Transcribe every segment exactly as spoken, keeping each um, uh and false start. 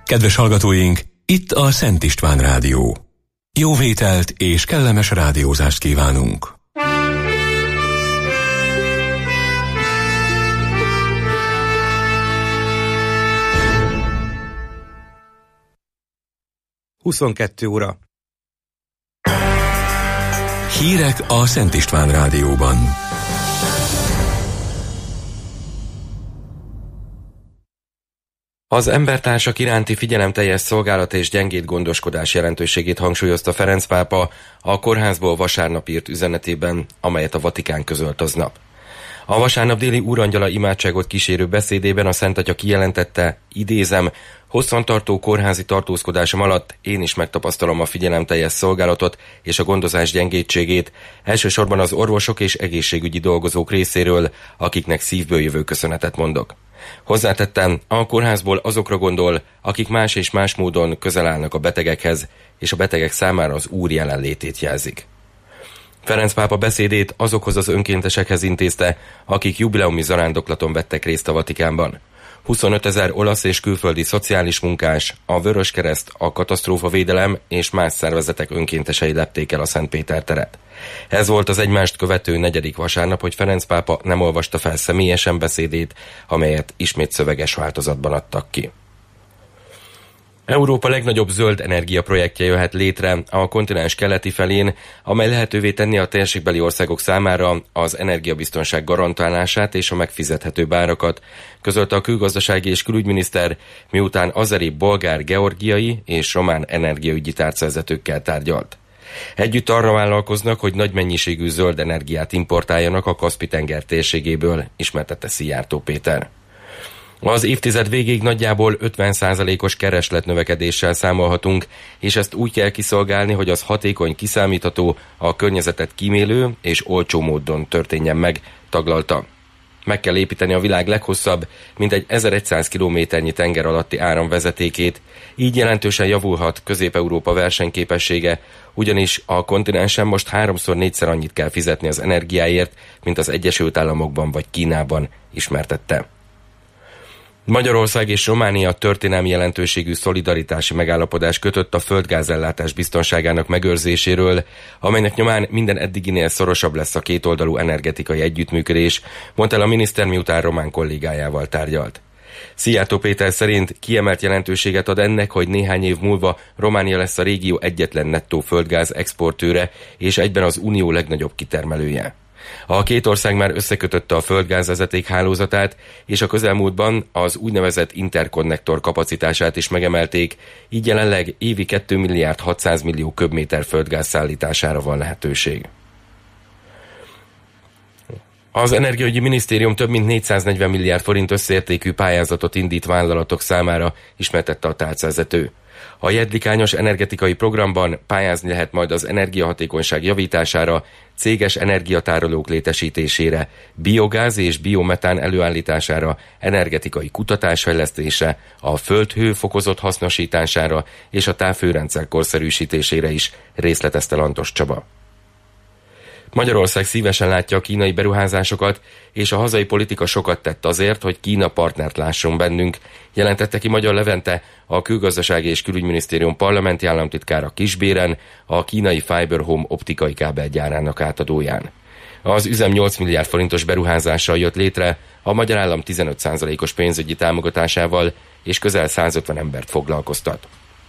Kedves hallgatóink, itt a Szent István Rádió. Jó vételt és kellemes rádiózást kívánunk! huszonkettő óra. Hírek a Szent István Rádióban. Az embertársak iránti figyelemteljes szolgálat és gyengéd gondoskodás jelentőségét hangsúlyozta Ferenc pápa a kórházból vasárnap írt üzenetében, amelyet a Vatikán közölt aznap. A vasárnap déli úrangyala imádságot kísérő beszédében a Szent Atya kijelentette, idézem, hosszantartó kórházi tartózkodásom alatt én is megtapasztalom a figyelemteljes szolgálatot és a gondozás gyengétségét, elsősorban az orvosok és egészségügyi dolgozók részéről, akiknek szívből jövő köszönetet mondok. Hozzátettem, a kórházból azokra gondol, akik más és más módon közel állnak a betegekhez, és a betegek számára az Úr jelenlétét jelzik. Ferenc pápa beszédét azokhoz az önkéntesekhez intézte, akik jubileumi zarándoklaton vettek részt a Vatikánban. huszonötezer olasz és külföldi szociális munkás, a Vöröskereszt, a katasztrófavédelem és más szervezetek önkéntesei lepték el a Szent Péter teret. Ez volt az egymást követő negyedik vasárnap, hogy Ferenc pápa nem olvasta fel személyesen beszédét, amelyet ismét szöveges változatban adtak ki. Európa legnagyobb zöld energia projektje jöhet létre a kontinens keleti felén, amely lehetővé tenni a térségbeli országok számára az energiabiztonság garantálását és a megfizethető árakat, közölte a külgazdasági és külügyminiszter, miután azeri, bolgár, georgiai és román energiaügyi tárcavezetőkkel tárgyalt. Együtt arra vállalkoznak, hogy nagy mennyiségű zöld energiát importáljanak a Kaszpi-tenger térségéből, ismertette Szijjártó Péter. Az évtized végéig nagyjából ötven százalékos keresletnövekedéssel számolhatunk, és ezt úgy kell kiszolgálni, hogy az hatékony, kiszámítható, a környezetet kímélő és olcsó módon történjen meg, taglalta. Meg kell építeni a világ leghosszabb, mintegy ezerszáz kilométernyi tenger alatti áramvezetékét, így jelentősen javulhat Közép-Európa versenyképessége, ugyanis a kontinensen most háromszor négyszer annyit kell fizetni az energiáért, mint az Egyesült Államokban vagy Kínában, ismertette. Magyarország és Románia történelmi jelentőségű szolidaritási megállapodás kötött a földgázellátás biztonságának megőrzéséről, amelynek nyomán minden eddiginél szorosabb lesz a kétoldalú energetikai együttműködés, mondta el a miniszter, miután román kollégájával tárgyalt. Szijjártó Péter szerint kiemelt jelentőséget ad ennek, hogy néhány év múlva Románia lesz a régió egyetlen nettó földgáz exportőre és egyben az unió legnagyobb kitermelője. A két ország már összekötötte a földgázvezeték hálózatát, és a közelmúltban az úgynevezett interkonnektor kapacitását is megemelték, így jelenleg évi két milliárd hatszáz millió köbméter földgáz szállítására van lehetőség. Az Energiaügyi Minisztérium több mint négyszáznegyven milliárd forint összértékű pályázatot indít vállalatok számára, ismertette a tárcavezető. A jedlikányos energetikai programban pályázni lehet majd az energiahatékonyság javítására, céges energiatárolók létesítésére, biogáz és biometán előállítására, energetikai kutatásfejlesztésre, a földhő fokozott hasznosítására és a távhőrendszer korszerűsítésére is, részletezte Lantos Csaba. Magyarország szívesen látja a kínai beruházásokat, és a hazai politika sokat tett azért, hogy Kína partnert lásson bennünk, jelentette ki Magyar Levente, a Külgazdasági és Külügyminisztérium parlamenti államtitkára Kisbéren, a kínai Fiber Home optikai kábelgyárának átadóján. Az üzem nyolc milliárd forintos beruházással jött létre, a magyar állam tizenöt százalékos pénzügyi támogatásával, és közel százötven embert foglalkoztat.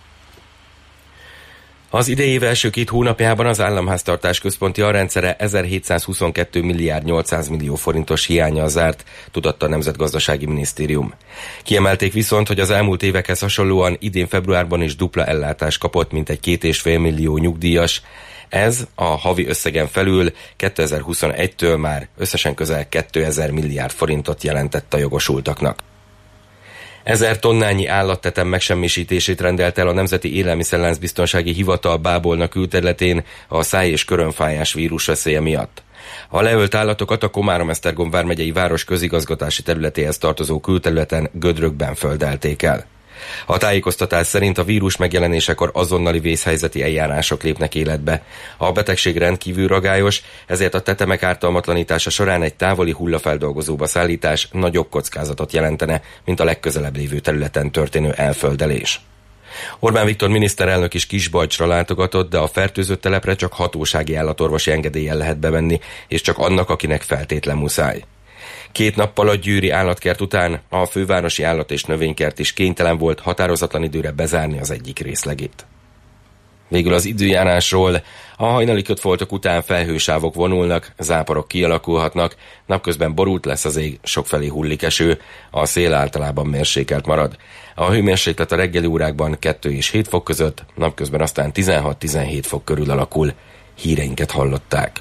Az idei év első két hónapjában az államháztartás központi alrendszere ezerhétszázhuszonkettő milliárd nyolcszáz millió forintos hiánnyal zárt, tudatta a Nemzetgazdasági Minisztérium. Kiemelték viszont, hogy az elmúlt évekhez hasonlóan idén februárban is dupla ellátást kapott mintegy két és fél millió nyugdíjas. Ez a havi összegen felül kétezer-huszonegytől már összesen közel kétezer milliárd forintot jelentett a jogosultaknak. Ezer tonnányi állattetem megsemmisítését rendelt el a Nemzeti Élelmiszerláncbiztonsági Hivatal Bábolna külterületén a száj- és körömfájás vírus veszélye miatt. A leölt állatokat a Komárom-Esztergom vármegyei város közigazgatási területéhez tartozó külterületen Gödrökben földelték el. A tájékoztatás szerint a vírus megjelenésekor azonnali vészhelyzeti eljárások lépnek életbe. A betegség rendkívül ragályos, ezért a tetemek ártalmatlanítása során egy távoli hullafeldolgozóba szállítás nagyobb kockázatot jelentene, mint a legközelebb lévő területen történő elföldelés. Orbán Viktor miniszterelnök is Kisbajcsra látogatott, de a fertőzött telepre csak hatósági állatorvosi engedéllyel lehet bemenni, és csak annak, akinek feltétlen muszáj. Két nappal a győri állatkert után a fővárosi állat- és növénykert is kénytelen volt határozatlan időre bezárni az egyik részlegét. Végül az időjárásról: a hajnali kötfoltok után felhősávok vonulnak, záporok kialakulhatnak, napközben borult lesz az ég, sokfelé hullik eső, a szél általában mérsékelt marad. A hőmérséklet a reggeli órákban kettő és hét fok között, napközben aztán tizenhat-tizenhét fok körül alakul. Híreinket hallották.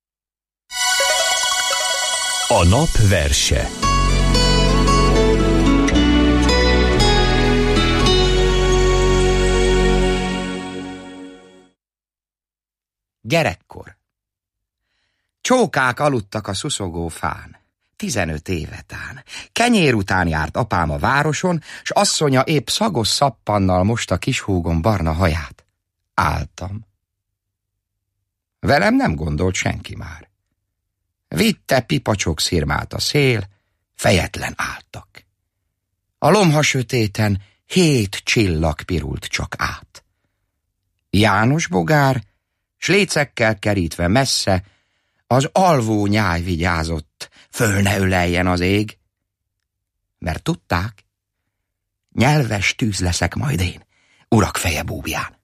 A nap verse. Gyerekkor. Csókák aludtak a szuszogó fán, tizenöt évetán. Kenyér után járt apám a városon, s asszonya épp szagos szappannal mosta kishúgom barna haját. Álltam. Velem nem gondolt senki már. Vitte pipacsok szirmát a szél, fejetlen álltak. A lomha sötéten hét csillag pirult csak át. János bogár, s lécekkel kerítve messze, az alvó nyáj vigyázott, föl ne öleljen az ég. Mert tudták, nyelves tűz leszek majd én, urak feje búbján.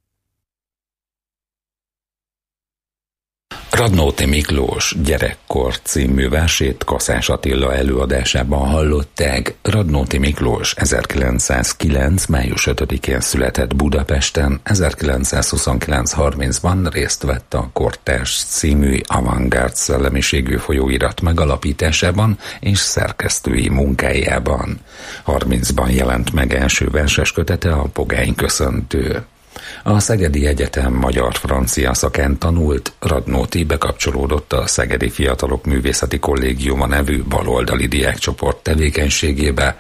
Radnóti Miklós Gyerekkor című versét Kaszás Attila előadásában hallották. Radnóti Miklós ezerkilencszázkilenc. május ötödikén született Budapesten, ezerkilencszázhuszonkilenc harmincban részt vett a Kortárs című avantgárd szellemiségű folyóirat megalapításában és szerkesztői munkájában. harmincban jelent meg első verses kötete, a Pogány köszöntő. A Szegedi Egyetem magyar-francia szakán tanult, Radnóti bekapcsolódott a Szegedi Fiatalok Művészeti Kollégiuma nevű baloldali diákcsoport tevékenységébe.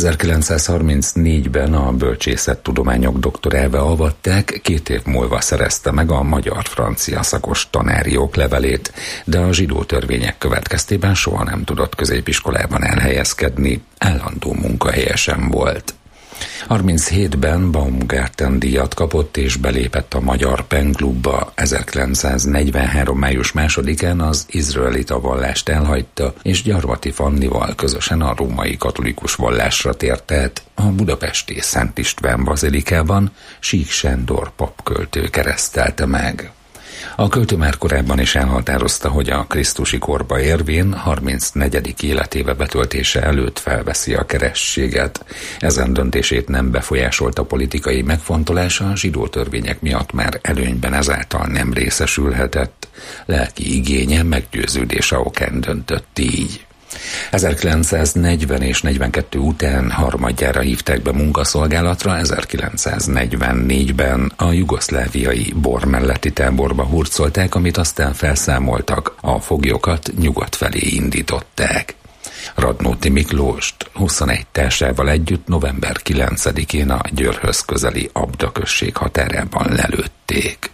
ezerkilencszázharmincnégyben a bölcsészettudományok doktorálva avatták, két év múlva szerezte meg a magyar-francia szakos tanári oklevelét, de a zsidó törvények következtében soha nem tudott középiskolában elhelyezkedni, állandó munkahelye sem volt. harminchétben Baumgarten díjat kapott és belépett a Magyar Pen Klubba. ezerkilencszáznegyvenhárom. május másodikán az izraelita vallást elhagyta, és Gyarmati Fannival közösen a római katolikus vallásra tért át. A budapesti Szent István bazilikában Sík Sándor papköltő keresztelte meg. A költő már korábban is elhatározta, hogy a krisztusi korba érvén harmincnegyedik életéve betöltése előtt felveszi a kerességet. Ezen döntését nem befolyásolta politikai megfontolása, a zsidó törvények miatt már előnyben ezáltal nem részesülhetett. Lelki igénye, meggyőződése okán döntött így. ezerkilencszáznegyven és negyvenkettő után harmadjára hívták be munkaszolgálatra, ezerkilencszáznegyvennégyben a jugoszláviai Bor melletti táborba hurcolták, amit aztán felszámoltak, a foglyokat nyugat felé indították. Radnóti Miklóst huszonegy társával együtt november kilencedikén a Győrhöz közeli Abda község határában lelőtték.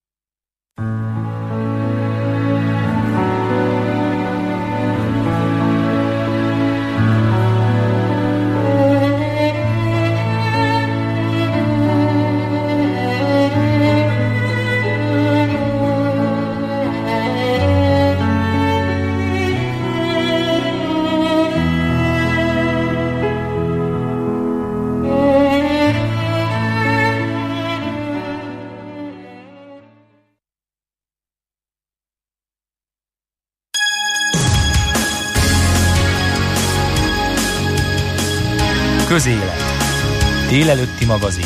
Közélet. Délelőtti magazin.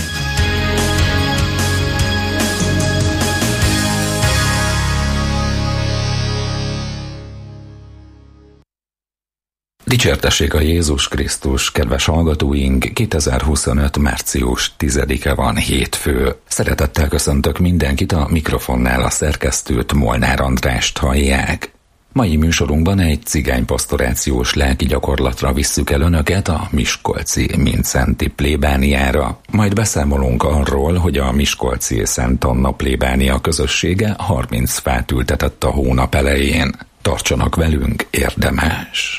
Dicsértessék a Jézus Krisztus, kedves hallgatóink, kétezer-huszonöt. március tizedike van, hétfő. Szeretettel köszöntök mindenkit, a mikrofonnál a szerkesztőt, Molnár Andrást hallják. Mai műsorunkban egy cigánypastorációs lelki gyakorlatra visszük el önöket a miskolci Mindszenty plébániára. Majd beszámolunk arról, hogy a miskolci Szent Anna plébánia közössége harminc fát ültetett a hónap elején. Tartsanak velünk, érdemes!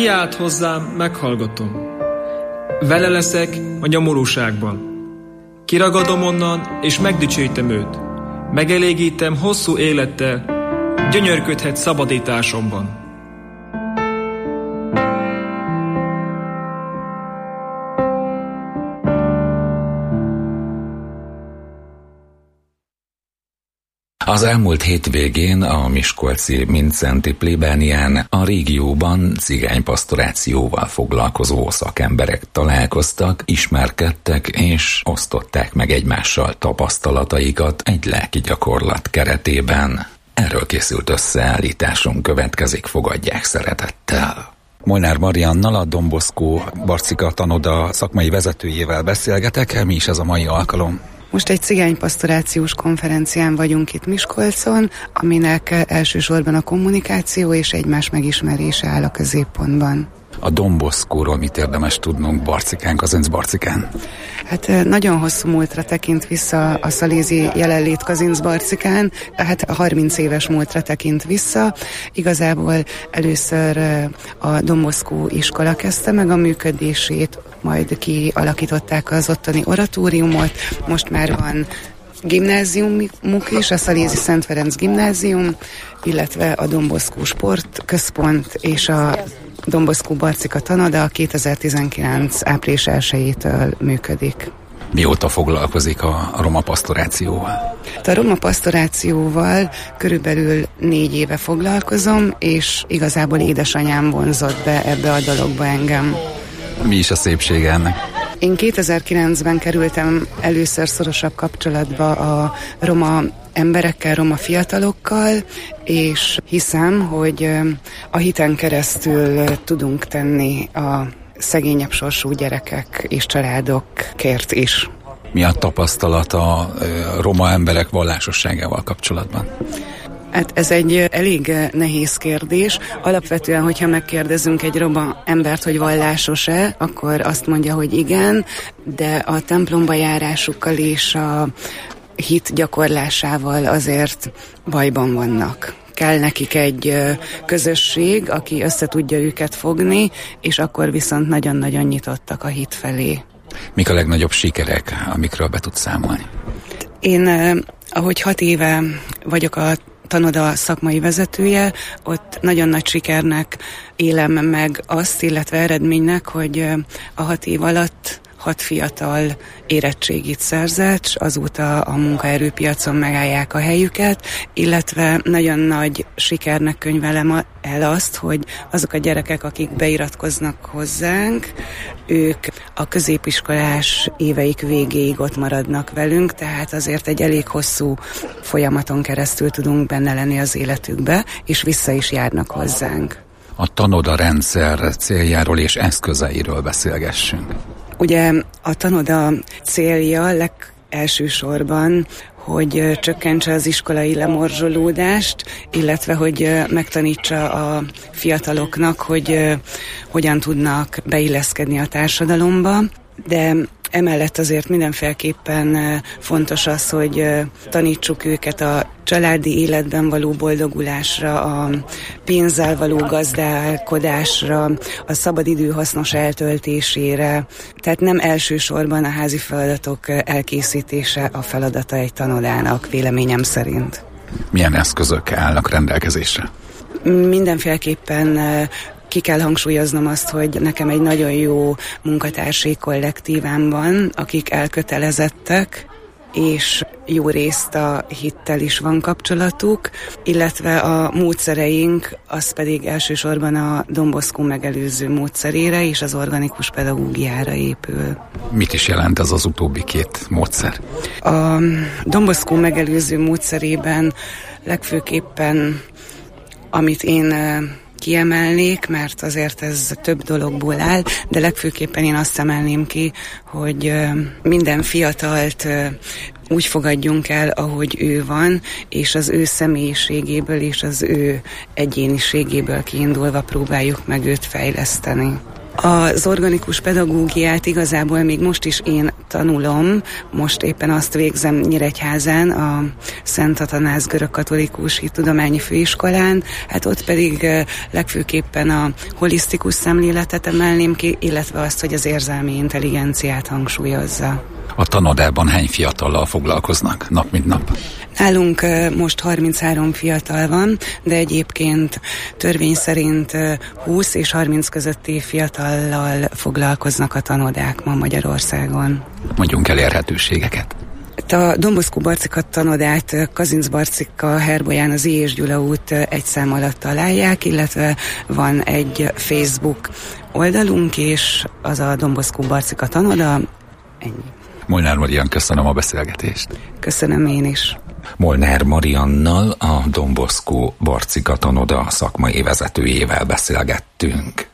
kiált hozzám, meghallgatom. Vele leszek a nyomorúságban. Kiragadom onnan, és megdicsőítem őt. Megelégítem hosszú élettel, gyönyörködhet szabadításomban. Az elmúlt hétvégén a miskolci Mindszenty plébánián a régióban cigánypastorációval foglalkozó szakemberek találkoztak, ismerkedtek és osztották meg egymással tapasztalataikat egy lelki gyakorlat keretében. Erről készült összeállításunk, következik, fogadják szeretettel. Molnár Mariannal, a Don Bosco Barcika tanoda szakmai vezetőjével beszélgetek. Mi is ez a mai alkalom? Most egy cigánypastorációs konferencián vagyunk itt Miskolcon, aminek elsősorban a kommunikáció és egymás megismerése áll a középpontban. A Don Boscóról mit érdemes tudnunk Barcikán, Kazinc Barcikán? Hát nagyon hosszú múltra tekint vissza a szalézi jelenlét Kazinc Barcikán, hát harminc éves múltra tekint vissza. Igazából először a Don Bosco iskola kezdte meg a működését, majd kialakították az ottani oratóriumot, most már van gimnáziumuk is, a Szalézi Szent Ferenc gimnázium, illetve a Don Bosco sportközpont és a Don Bosco Barcika tanoda kétezer-tizenkilenc április elsejétől működik. Mióta foglalkozik a roma pastorációval? A roma pastorációval körülbelül négy éve foglalkozom, és igazából édesanyám vonzott be ebbe a dologba engem. Mi is a szépsége ennek? Én kétezer-kilencben kerültem először szorosabb kapcsolatba a roma emberekkel, roma fiatalokkal, és hiszem, hogy a hiten keresztül tudunk tenni a szegényebb sorsú gyerekek és családokért is. Mi a tapasztalat a roma emberek vallásosságával kapcsolatban? Hát ez egy elég nehéz kérdés. Alapvetően, hogyha megkérdezünk egy roma embert, hogy vallásos-e, akkor azt mondja, hogy igen, de a templomba járásukkal és a hit gyakorlásával azért bajban vannak. Kell nekik egy közösség, aki össze tudja őket fogni, és akkor viszont nagyon-nagyon nyitottak a hit felé. Mik a legnagyobb sikerek, amikről be tudsz számolni? Én, ahogy hat éve vagyok a tanoda szakmai vezetője, ott nagyon nagy sikernek élem meg azt, illetve eredménynek, hogy a hat év alatt hat fiatal érettségit szerzett, és azóta a munkaerőpiacon megállják a helyüket, illetve nagyon nagy sikernek könyvelem el azt, hogy azok a gyerekek, akik beiratkoznak hozzánk, ők a középiskolás éveik végéig ott maradnak velünk, tehát azért egy elég hosszú folyamaton keresztül tudunk benne lenni az életükbe, és vissza is járnak hozzánk. A tanoda rendszer céljáról és eszközeiről beszélgessünk. Ugye a tanoda célja legelsősorban, hogy csökkentse az iskolai lemorzsolódást, illetve hogy megtanítsa a fiataloknak, hogy hogyan tudnak beilleszkedni a társadalomba, de emellett azért mindenféleképpen fontos az, hogy tanítsuk őket a családi életben való boldogulásra, a pénzzel való gazdálkodásra, a szabadidő hasznos eltöltésére. Tehát nem elsősorban a házi feladatok elkészítése a feladata egy tanodának, véleményem szerint. Milyen eszközök állnak rendelkezésre? Mindenféleképpen ki kell hangsúlyoznom azt, hogy nekem egy nagyon jó munkatársi kollektívám van, akik elkötelezettek, és jó részt a hittel is van kapcsolatuk, illetve a módszereink, az pedig elsősorban a Don Bosco megelőző módszerére és az organikus pedagógiára épül. Mit is jelent ez az utóbbi két módszer? A Don Bosco megelőző módszerében legfőképpen, amit én kiemelnék, mert azért ez több dologból áll, de legfőképpen én azt emelném ki, hogy minden fiatalt úgy fogadjunk el, ahogy ő van, és az ő személyiségéből és az ő egyéniségéből kiindulva próbáljuk meg őt fejleszteni. Az organikus pedagógiát igazából még most is én tanulom, most éppen azt végzem Nyíregyházán, a Szent Atanáz Görögkatolikus Hittudományi Főiskolán, hát ott pedig legfőképpen a holisztikus szemléletet emelném ki, illetve azt, hogy az érzelmi intelligenciát hangsúlyozza. A tanodában hány fiatallal foglalkoznak nap mint nap? Nálunk most harminchárom fiatal van, de egyébként törvény szerint húsz és harminc közötti fiatallal foglalkoznak a tanodák ma Magyarországon. Mondjunk elérhetőségeket. A Don Bosco Barcika tanodát Kazinc Barcika Herbolyán az I. és Gyula út egy szám alatt találják, illetve van egy Facebook oldalunk, és az a Don Bosco Barcika tanoda. Ennyi. Molnár Marian, köszönöm a beszélgetést. Köszönöm én is. Molnár Mariannal, a Don Bosco Barcika tanoda szakmai vezetőjével beszélgettünk.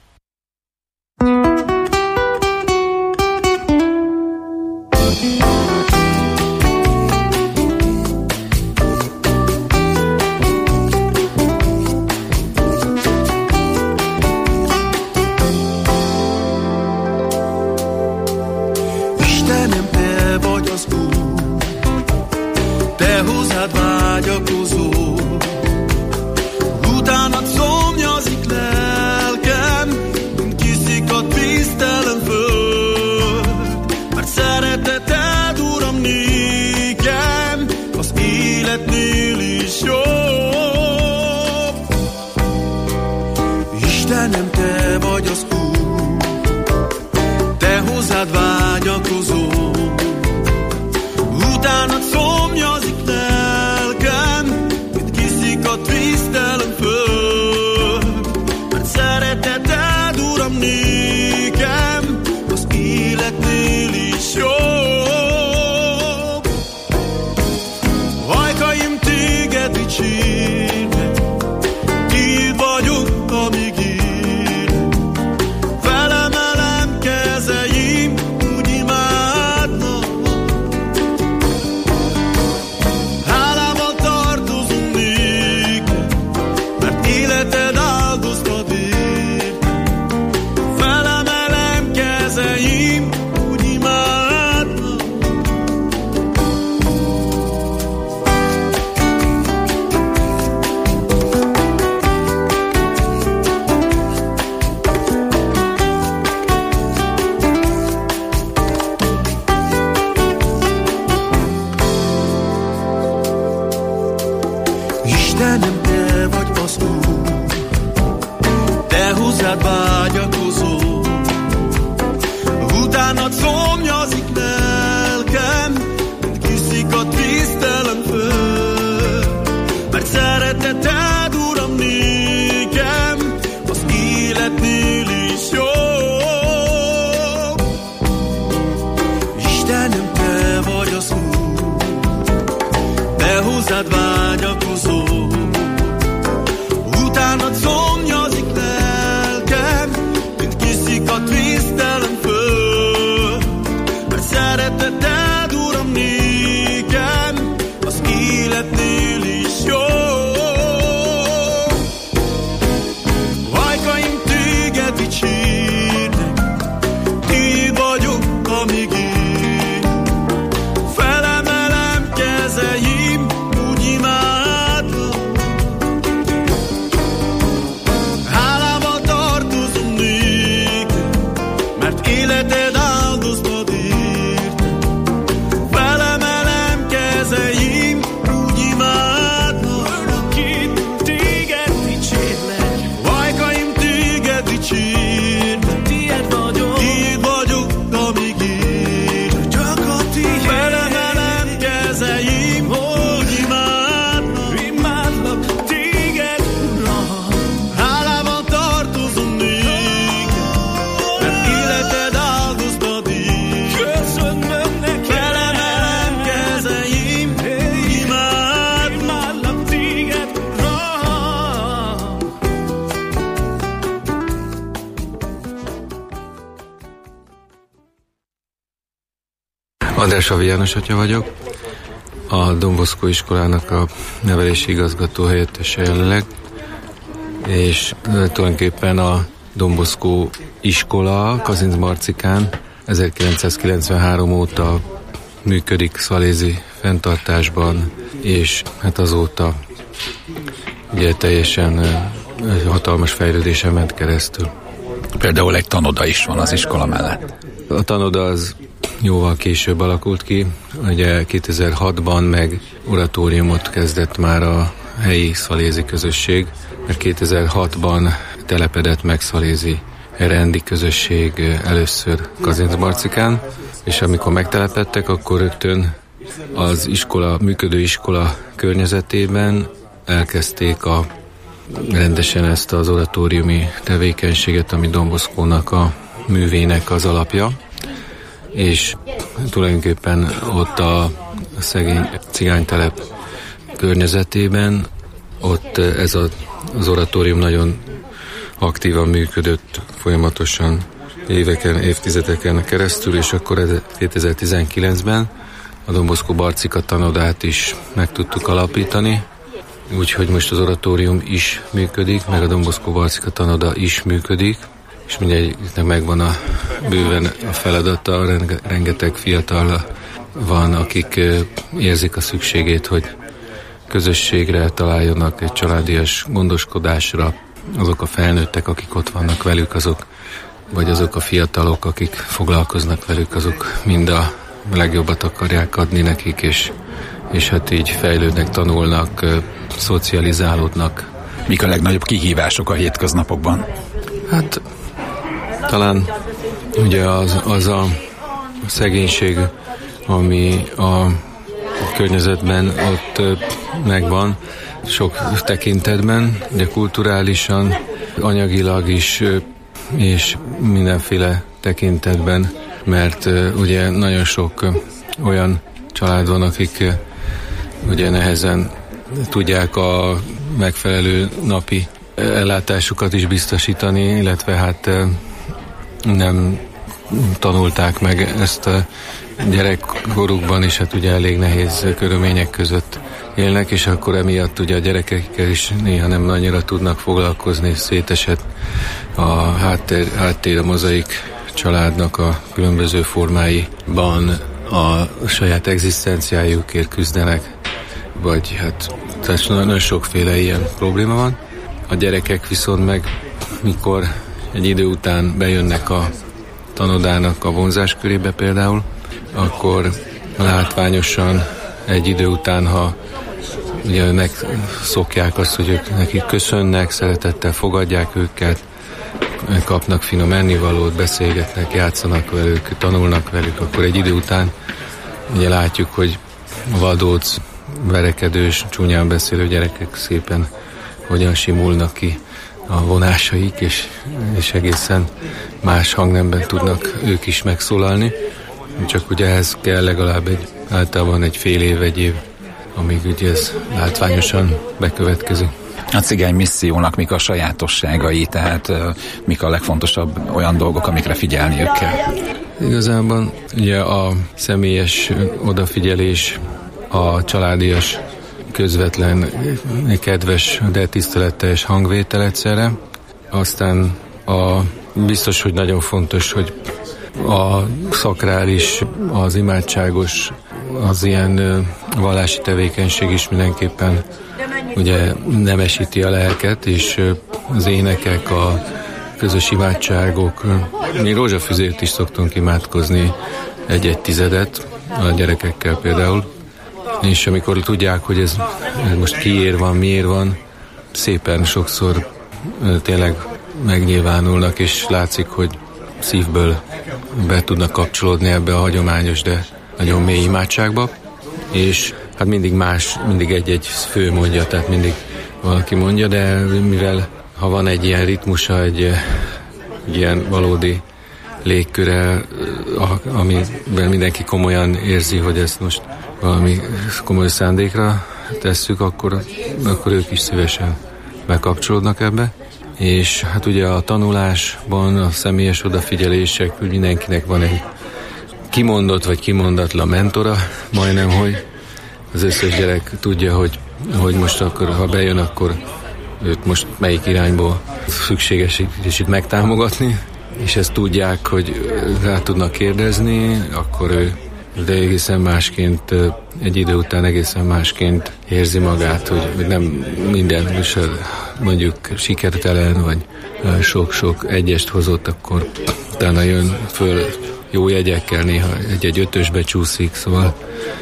András János atya vagyok, a Don Bosco iskolának a nevelési igazgató helyettese jelenleg, és tulajdonképpen a Don Bosco iskola Kazincbarcikán ezerkilencszázkilencvenhárom óta működik szalézi fenntartásban, és hát azóta ugye teljesen hatalmas fejlődésen ment keresztül. Például egy tanoda is van az iskola mellett. A tanoda az jóval később alakult ki, ugye kétezer-hatban meg oratóriumot kezdett már a helyi szalézi közösség, mert kétezer-hatban telepedett meg szalézi rendi közösség először Kazincbarcikán, és amikor megtelepedtek, akkor rögtön az iskola, működő iskola környezetében elkezdték a rendesen ezt az oratóriumi tevékenységet, ami Don Boscónak a művének az alapja, és tulajdonképpen ott a szegény cigánytelep környezetében ott ez a, az oratórium nagyon aktívan működött folyamatosan éveken, évtizedeken keresztül, és akkor kétezer-tizenkilencben a Don Bosco Barcika tanodát is meg tudtuk alapítani, úgyhogy most az oratórium is működik, meg a Don Bosco Barcika tanoda is működik, és mindegyiknek megvan a bőven a feladata, rengeteg fiatal van, akik érzik a szükségét, hogy közösségre találjanak, egy családias gondoskodásra. Azok a felnőttek, akik ott vannak velük, azok, vagy azok a fiatalok, akik foglalkoznak velük, azok mind a legjobbat akarják adni nekik, és, és hát így fejlődnek, tanulnak, szocializálódnak. Mik a legnagyobb kihívások a hétköznapokban? Hát talán ugye az, az a szegénység, ami a környezetben ott megvan, sok tekintetben, ugye kulturálisan, anyagilag is, és mindenféle tekintetben, mert ugye nagyon sok olyan család van, akik ugye nehezen tudják a megfelelő napi ellátásukat is biztosítani, illetve hát nem tanulták meg ezt a gyerekkorukban, és hát ugye elég nehéz körülmények között élnek, és akkor emiatt ugye a gyerekekkel is néha nem annyira tudnak foglalkozni, szétesett a háttér, háttér a mozaik családnak a különböző formáiban a saját egzisztenciájukért küzdenek, vagy hát tehát nagyon sokféle ilyen probléma van. A gyerekek viszont meg, mikor egy idő után bejönnek a tanodának a vonzáskörébe például, akkor látványosan egy idő után, ha ugye megszokják azt, hogy ők nekik köszönnek, szeretettel fogadják őket, kapnak finom ennivalót, beszélgetnek, játszanak velük, tanulnak velük, akkor egy idő után ugye látjuk, hogy vadóc, verekedős, csúnyán beszélő gyerekek szépen hogyan simulnak ki a vonásaik, és, és egészen más hangnemben tudnak ők is megszólalni. Csak ugye ehhez kell legalább egy, általában egy fél év, egy év, amíg ugye ez látványosan bekövetkezik. A cigány missziónak mik a sajátosságai, tehát uh, mik a legfontosabb olyan dolgok, amikre figyelniük kell? Igazából ugye a személyes odafigyelés, a családias, közvetlen, kedves, de tiszteletteljes hangvétel egyszerre. Aztán a, biztos, hogy nagyon fontos, hogy a szakrális, az imádságos, az ilyen vallási tevékenység is mindenképpen ugye nemesíti a lelket, és az énekek, a közös imádságok, mi rózsafüzért is szoktunk imádkozni egy-egy tizedet a gyerekekkel például, és amikor tudják, hogy ez, ez most kiért van, miért van, szépen sokszor tényleg megnyilvánulnak, és látszik, hogy szívből be tudnak kapcsolódni ebbe a hagyományos, de nagyon mély imádságba, és hát mindig más, mindig egy-egy fő mondja, tehát mindig valaki mondja, de mivel ha van egy ilyen ritmusa, egy, egy ilyen valódi légköre, amiben mindenki komolyan érzi, hogy ezt most valami komoly szándékra tesszük, akkor, akkor ők is szívesen bekapcsolódnak ebbe. És hát ugye a tanulásban, a személyes odafigyelések, hogy mindenkinek van egy kimondott vagy kimondatlan mentora, majdnem, hogy az összes gyerek tudja, hogy, hogy most akkor, ha bejön, akkor őt most melyik irányból szükséges kicsit megtámogatni, és ezt tudják, hogy rá tudnak kérdezni, akkor ő de egészen másként, egy idő után egészen másként érzi magát, hogy nem minden, és mondjuk sikertelen, vagy sok-sok egyest hozott, akkor utána jön föl jó jegyekkel, néha egy-egy ötösbe csúszik, szóval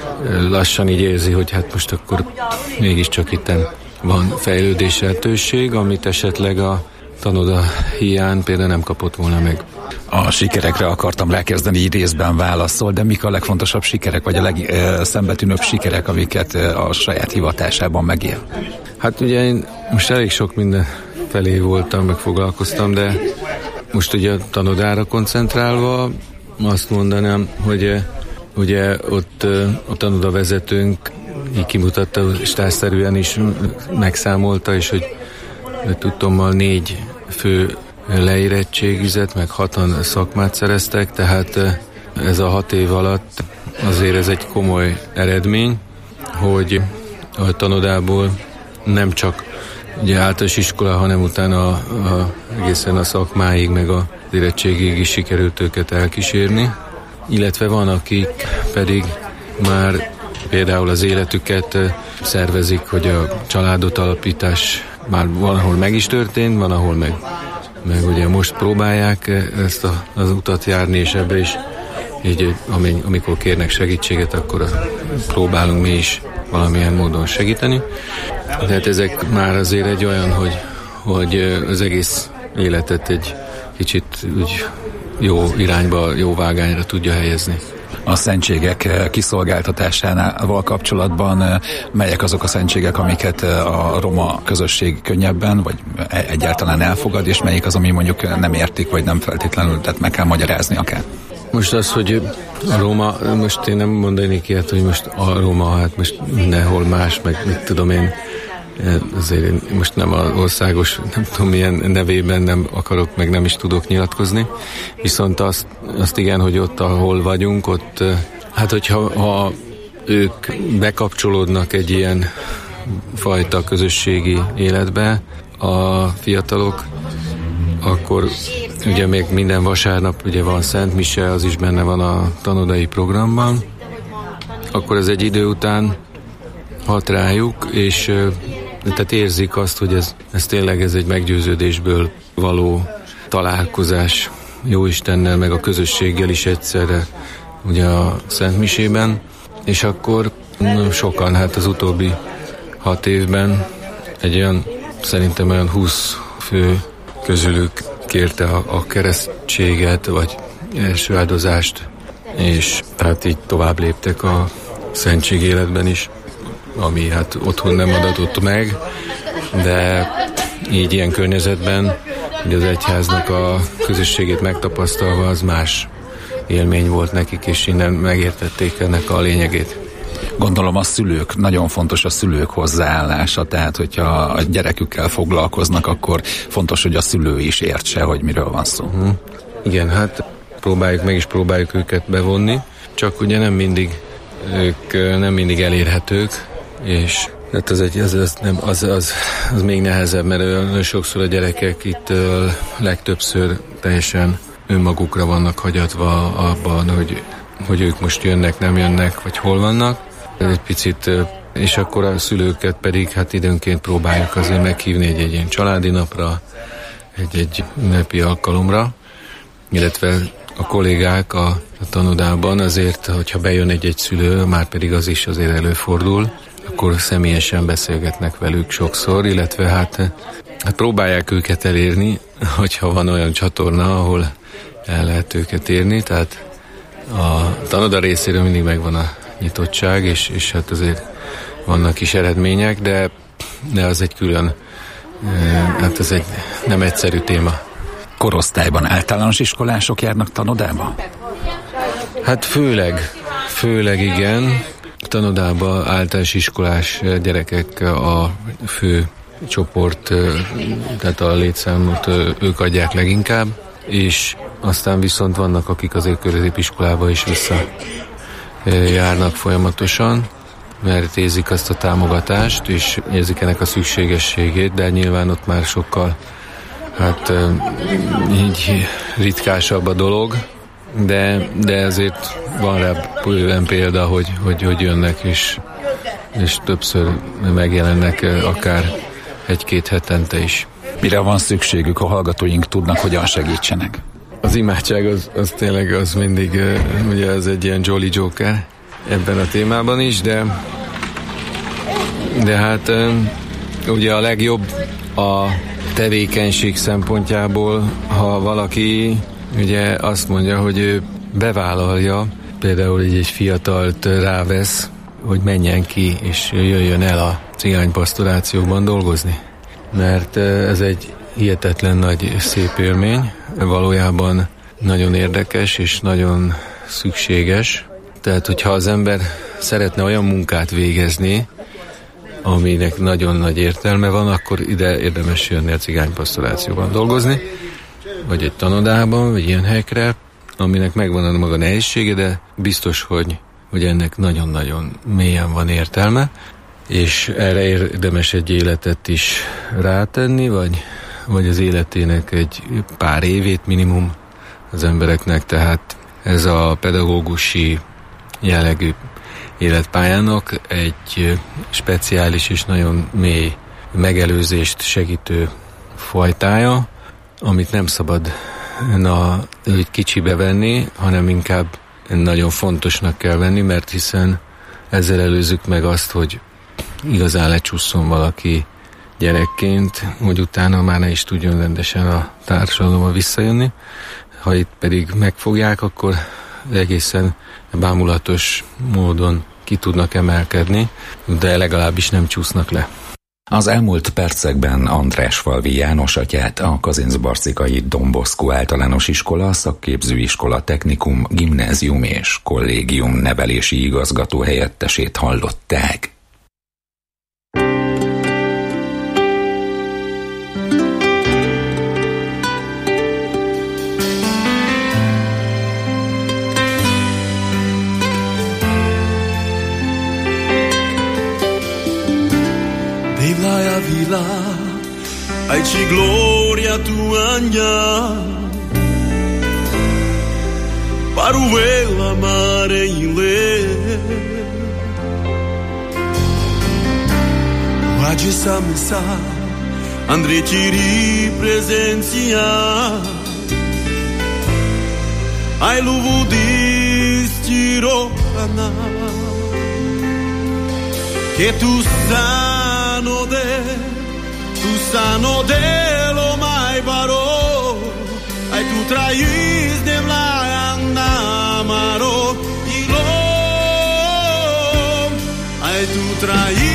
lassan így érzi, hogy hát most akkor mégiscsak itten van fejlődés lehetőség, amit esetleg a tanoda hiány például nem kapott volna meg. A sikerekre akartam rákezdeni, így részben válaszol, de mik a legfontosabb sikerek, vagy a legszembetűnőbb sikerek, amiket a saját hivatásában megél? Hát ugye én most elég sok minden felé voltam, meg foglalkoztam, de most ugye a tanodára koncentrálva azt mondanám, hogy ugye ott a tanoda vezetőnk így kimutatta, és társzerűen is megszámolta, és hogy tudtommal négy fő leérettségizett, meg hatan szakmát szereztek, tehát ez a hat év alatt azért ez egy komoly eredmény, hogy a tanodából nem csak ugye általános iskola, hanem utána a, a, egészen a szakmáig, meg az érettségig is sikerült őket elkísérni, illetve van, akik pedig már például az életüket szervezik, hogy a családot alapítás már valahol meg is történt, van, ahol meg, meg ugye most próbálják ezt a, az utat járni, és ebbe is így, amikor kérnek segítséget, akkor próbálunk mi is valamilyen módon segíteni. Tehát ezek már azért egy olyan, hogy, hogy az egész életet egy kicsit úgy jó irányba, jó vágányra tudja helyezni. A szentségek kiszolgáltatásával kapcsolatban melyek azok a szentségek, amiket a roma közösség könnyebben, vagy egyáltalán elfogad, és melyik az, ami mondjuk nem értik, vagy nem feltétlenül, tehát meg kell magyarázni akár? Most az, hogy a roma, most én nem mondanék ilyet, hogy most a roma, hát most mindenhol más, meg mit tudom én, azért én most nem az országos, nem tudom milyen nevében nem akarok, meg nem is tudok nyilatkozni. Viszont azt, azt igen, hogy ott, ahol vagyunk, ott, hát hogyha ha ők bekapcsolódnak egy ilyen fajta közösségi életbe, a fiatalok, akkor ugye még minden vasárnap ugye van Szent Mise, az is benne van a tanodai programban, akkor ez egy idő után hat rájuk, és tehát érzik azt, hogy ez, ez tényleg ez egy meggyőződésből való találkozás Jóistennel, meg a közösséggel is egyszerre ugye a Szent Misében, és akkor sokan, hát az utóbbi hat évben egy olyan, szerintem olyan húsz fő közülük kérte a, a keresztséget, vagy első áldozást, és hát így tovább léptek a szentség életben is, ami hát otthon nem adatott meg, de így ilyen környezetben, hogy az egyháznak a közösségét megtapasztalva, az más élmény volt nekik, és innen megértették ennek a lényegét. Gondolom a szülők, nagyon fontos a szülők hozzáállása, tehát hogyha a gyerekükkel foglalkoznak, akkor fontos, hogy a szülő is értse, hogy miről van szó. Hmm. Igen, hát próbáljuk, meg is próbáljuk őket bevonni, csak ugye nem mindig, ők nem mindig elérhetők, és hát az, egy, az, az, nem, az, az, az még nehezebb, mert olyan sokszor a gyerekek itt legtöbbször teljesen önmagukra vannak hagyatva abban, hogy, hogy ők most jönnek, nem jönnek, vagy hol vannak. Egy picit, és akkor a szülőket pedig hát időnként próbáljuk azért meghívni egy, egy ilyen családi napra, egy-egy ünnepi alkalomra, illetve a kollégák a, a tanodában azért, hogyha bejön egy-egy szülő, már pedig az is azért előfordul, akkor személyesen beszélgetnek velük sokszor, illetve hát, hát próbálják őket elérni, hogyha van olyan csatorna, ahol el lehet őket érni, tehát a tanoda részéről mindig megvan a nyitottság, és, és hát azért vannak is eredmények, de, de az egy külön, hát ez egy nem egyszerű téma. Korosztályban általános iskolások járnak tanodába? Hát főleg, főleg igen. Tanodába általános iskolás gyerekek a fő csoport, tehát a létszámot ők adják leginkább, és aztán viszont vannak, akik azért középiskolába is vissza járnak folyamatosan, mert érzik azt a támogatást, és érzik ennek a szükségességét, de nyilván ott már sokkal hát így ritkásabb a dolog, de, de azért van rá bőven példa, hogy, hogy, hogy jönnek is, és többször megjelennek akár egy-két hetente is. Mire van szükségük, a hallgatóink tudnak, hogyan segítsenek? Az imádság az, az tényleg az mindig, ugye az egy ilyen Jolly Joker ebben a témában is, de de hát ugye a legjobb a tevékenység szempontjából, ha valaki ugye azt mondja, hogy ő bevállalja, például így egy fiatalt rávesz, hogy menjen ki és jöjjön el a cigánypastorációban dolgozni. Mert ez egy hihetetlen nagy szép élmény, valójában nagyon érdekes és nagyon szükséges. Tehát, hogyha az ember szeretne olyan munkát végezni, aminek nagyon nagy értelme van, akkor ide érdemes jönni a cigánypastorációban dolgozni, vagy egy tanodában, vagy ilyen helyekre, aminek megvan a maga nehézsége, de biztos, hogy, hogy ennek nagyon-nagyon mélyen van értelme, és erre érdemes egy életet is rátenni, vagy, vagy az életének egy pár évét minimum az embereknek, tehát ez a pedagógusi jellegű életpályának egy speciális és nagyon mély megelőzést segítő fajtája, amit nem szabad na, őt kicsibe venni, hanem inkább nagyon fontosnak kell venni, mert hiszen ezzel előzzük meg azt, hogy igazán lecsusszon valaki gyerekként, hogy utána már ne is tudjon rendesen a társadalomba visszajönni. Ha itt pedig megfogják, akkor egészen bámulatos módon ki tudnak emelkedni, de legalábbis nem csúsznak le. Az elmúlt percekben Andrásfalvi János atyát, a kazincbarcikai Don Bosco általános iskola, szakképzőiskola, technikum, gimnázium és kollégium nevelési igazgató helyettesét hallották. Aici gloria tua paruela mare ile Oggi samsa andre tiri presenția Ai luvu distiro ana Che tu sano de Tu sano de lo mai paro Ai tu traiz de la andamaro Ilo Ai tu traiz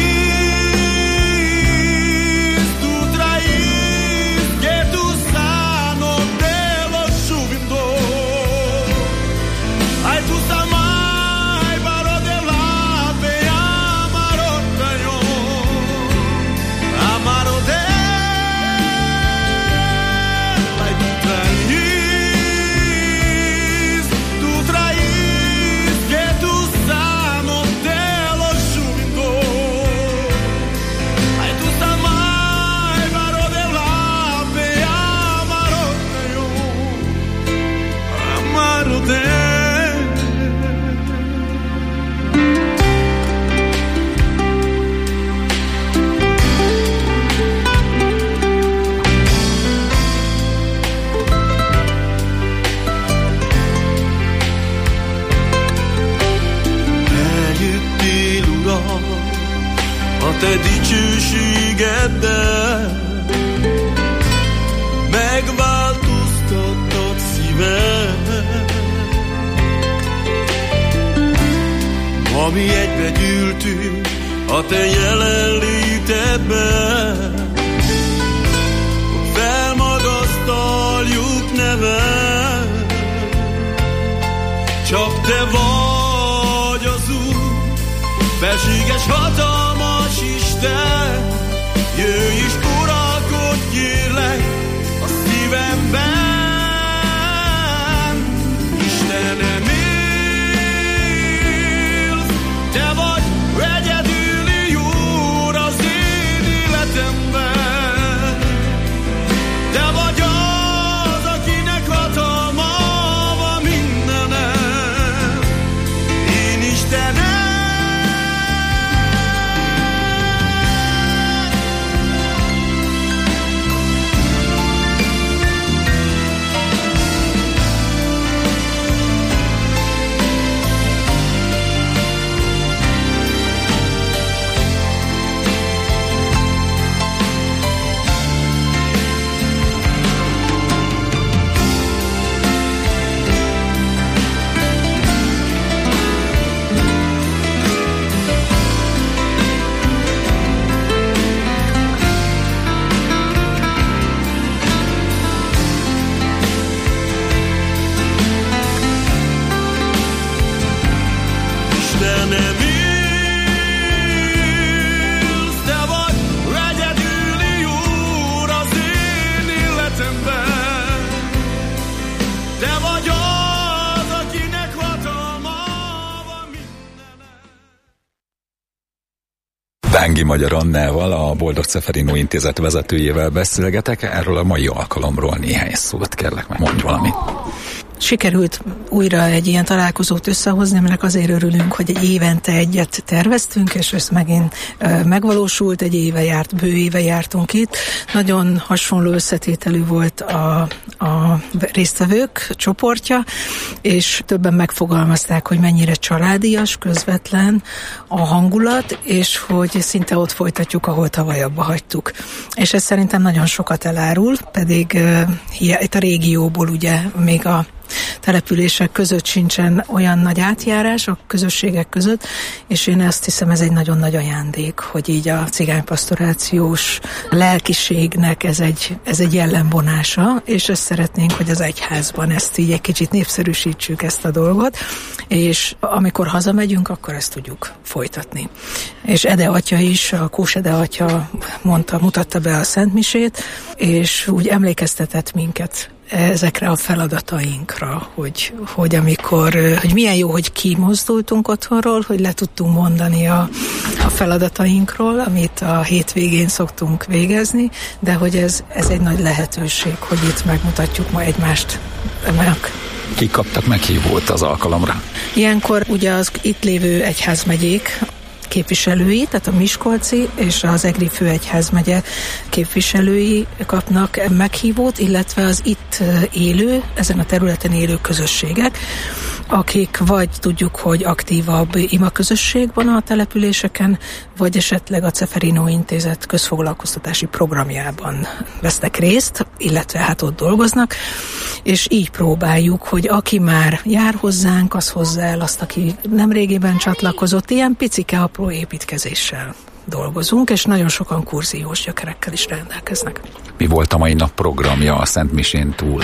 te dicsőségeddel megváltoztattad szívem, ami egybe gyűltünk a te jelenlétedben, felmagasztaljuk neved, csak te vagy az Úr, felséges hatalmas Isten, jöjj és uralkodj, kérlek, a szívemben. Istenem, élsz, te vagy egyedüli Úr az én életemben, te vagy Bángi Magyar Annával, a Boldog Ceferino Intézet vezetőjével beszélgetek. Erről a mai alkalomról néhány szót kérlek, meg mondj valamit. Sikerült újra egy ilyen találkozót összehozni, aminek azért örülünk, hogy egy évente egyet terveztünk, és ez megint e, megvalósult, egy éve járt, bő éve jártunk itt. Nagyon hasonló összetételű volt a, a résztvevők csoportja, és többen megfogalmazták, hogy mennyire családias, közvetlen a hangulat, és hogy szinte ott folytatjuk, ahol tavaly abba hagytuk. És ez szerintem nagyon sokat elárul, pedig e, itt a régióból ugye még a települések között sincsen olyan nagy átjárás a közösségek között, és én azt hiszem, ez egy nagyon nagy ajándék, hogy így a cigánypastorációs lelkiségnek ez egy, ez egy jellemvonása, és ezt szeretnénk, hogy az egyházban ezt így egy kicsit népszerűsítsük ezt a dolgot, és amikor hazamegyünk, akkor ezt tudjuk folytatni. És Ede atya is, a Kós Ede atya mondta, mutatta be a Szentmisét, és úgy emlékeztetett minket ezekre a feladatainkra, hogy, hogy amikor, hogy milyen jó, hogy kimozdultunk otthonról, hogy le tudtunk mondani a, a feladatainkról, amit a hétvégén szoktunk végezni, de hogy ez, ez egy nagy lehetőség, hogy itt megmutatjuk ma egymást meg. Kik kaptak meghívót az alkalomra? Ilyenkor ugye az itt lévő egyházmegyék képviselői, tehát a miskolci és az egri főegyházmegye képviselői kapnak meghívót, illetve az itt élő, ezen a területen élő közösségek, akik vagy tudjuk, hogy aktívabb imaközösség van a településeken, vagy esetleg a Ceferino Intézet közfoglalkoztatási programjában vesznek részt, illetve hát ott dolgoznak, és így próbáljuk, hogy aki már jár hozzánk, az hozzá el azt, aki nemrégiben csatlakozott, ilyen picike apró építkezéssel dolgozunk, és nagyon sokan kurziós gyökerekkel is rendelkeznek. Mi volt a mai nap programja a Szentmisén túl?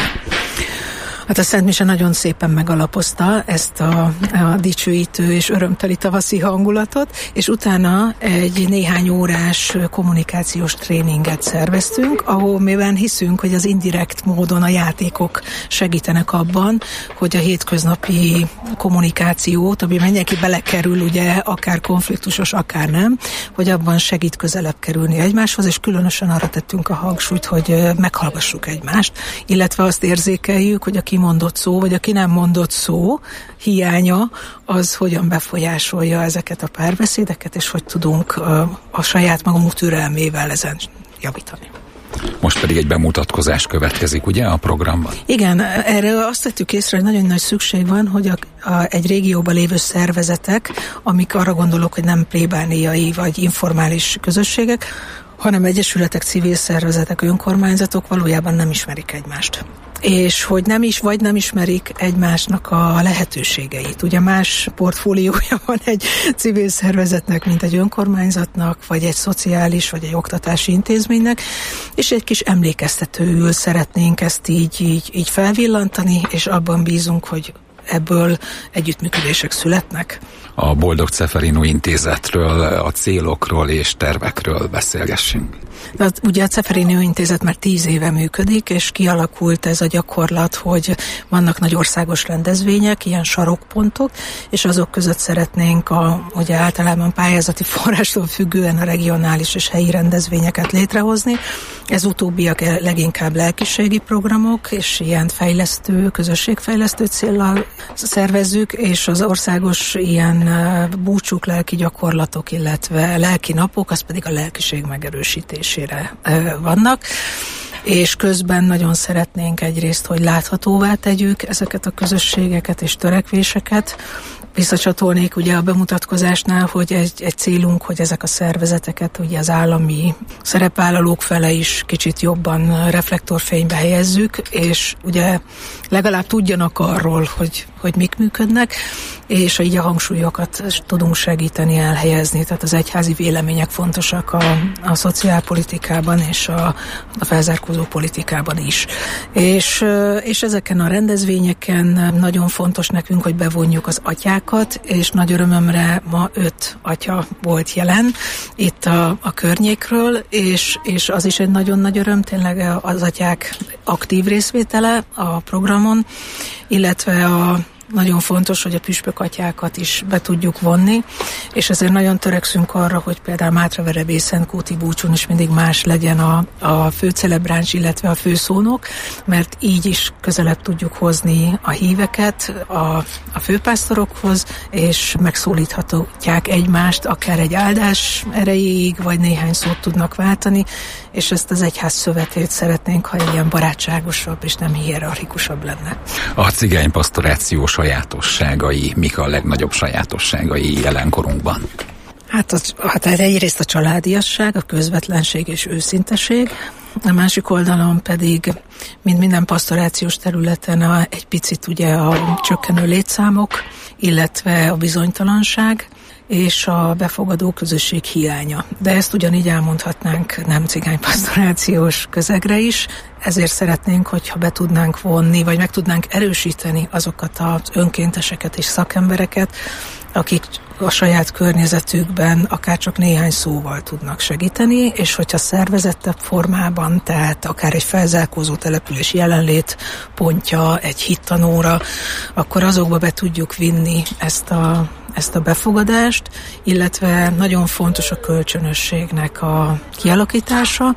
Hát a Szent Mise nagyon szépen megalapozta ezt a, a dicsőítő és örömteli tavaszi hangulatot, és utána egy néhány órás kommunikációs tréninget szerveztünk, ahol mivel hiszünk, hogy az indirekt módon a játékok segítenek abban, hogy a hétköznapi kommunikációt, ami mindenki belekerül, ugye, akár konfliktusos, akár nem, hogy abban segít közelebb kerülni egymáshoz, és különösen arra tettünk a hangsúlyt, hogy meghallgassuk egymást, illetve azt érzékeljük, hogy aki mondott szó, vagy aki nem mondott szó hiánya, az hogyan befolyásolja ezeket a párbeszédeket, és hogy tudunk a, a saját magunk türelmével ezen javítani. Most pedig egy bemutatkozás következik, ugye, a programban? Igen, erre azt tettük észre, hogy nagyon nagy szükség van, hogy a, a, egy régióban lévő szervezetek, amik arra gondolok, hogy nem plébániai vagy informális közösségek, hanem egyesületek, civil szervezetek, önkormányzatok valójában nem ismerik egymást. És hogy nem is, vagy nem ismerik egymásnak a lehetőségeit. Ugye más portfóliója van egy civil szervezetnek, mint egy önkormányzatnak, vagy egy szociális, vagy egy oktatási intézménynek, és egy kis emlékeztetőül szeretnénk ezt így, így, így felvillantani, és abban bízunk, hogy ebből együttműködések születnek. A Boldog Ceferino Intézetről, a célokról és tervekről beszélgessünk. De ugye a Ceferino Intézet már tíz éve működik, és kialakult ez a gyakorlat, hogy vannak nagy országos rendezvények, ilyen sarokpontok, és azok között szeretnénk a, ugye általában pályázati forrástól függően a regionális és helyi rendezvényeket létrehozni. Ez utóbbiak leginkább lelkiségi programok, és ilyen fejlesztő, közösségfejlesztő céllal szervezzük, és az országos ilyen búcsúk, lelki gyakorlatok, illetve lelki napok, az pedig a lelkiség megerősítésére vannak. És közben nagyon szeretnénk egyrészt, hogy láthatóvá tegyük ezeket a közösségeket és törekvéseket. Visszacsatolnék ugye a bemutatkozásnál, hogy egy, egy célunk, hogy ezek a szervezeteket ugye az állami szerepvállalók fele is kicsit jobban reflektorfénybe helyezzük, és ugye legalább tudjanak arról, hogy, hogy mik működnek, és így a hangsúlyokat tudunk segíteni elhelyezni. Tehát az egyházi vélemények fontosak a, a szociálpolitikában és a, a felzárkózó politikában is. És, és ezeken a rendezvényeken nagyon fontos nekünk, hogy bevonjuk az atyákat, és nagy örömömre ma öt atya volt jelen itt a, a környékről, és, és az is egy nagyon nagy öröm, tényleg az atyák aktív részvétele a programon, illetve a nagyon fontos, hogy a püspökatyákat is be tudjuk vonni, és ezért nagyon törekszünk arra, hogy például Mátraverebészen, Kóti búcsún is mindig más legyen a, a főcelebráns, illetve a főszónok, mert így is közelebb tudjuk hozni a híveket a, a főpásztorokhoz, és megszólíthatják egymást, akár egy áldás erejéig, vagy néhány szót tudnak váltani, és ezt az egyház szövetét szeretnénk, ha ilyen barátságosabb és nem hierarchikusabb lenne. A cigány pastoráció sajátosságai, mik a legnagyobb sajátosságai jelenkorunkban? Hát, az, hát egyrészt a családiasság, a közvetlenség és őszinteség, a másik oldalon pedig, mint minden pastorációs területen, a, egy picit ugye a csökkenő létszámok, illetve a bizonytalanság, és a befogadó közösség hiánya. De ezt ugyanígy elmondhatnánk nem cigánypastorációs közegre is, ezért szeretnénk, hogyha be tudnánk vonni, vagy meg tudnánk erősíteni azokat az önkénteseket és szakembereket, akik a saját környezetükben akár csak néhány szóval tudnak segíteni, és hogyha szervezettebb formában, tehát akár egy felzárkózó település jelenlét pontja, egy hittanóra, akkor azokba be tudjuk vinni ezt a, ezt a befogadást, illetve nagyon fontos a kölcsönösségnek a kialakítása,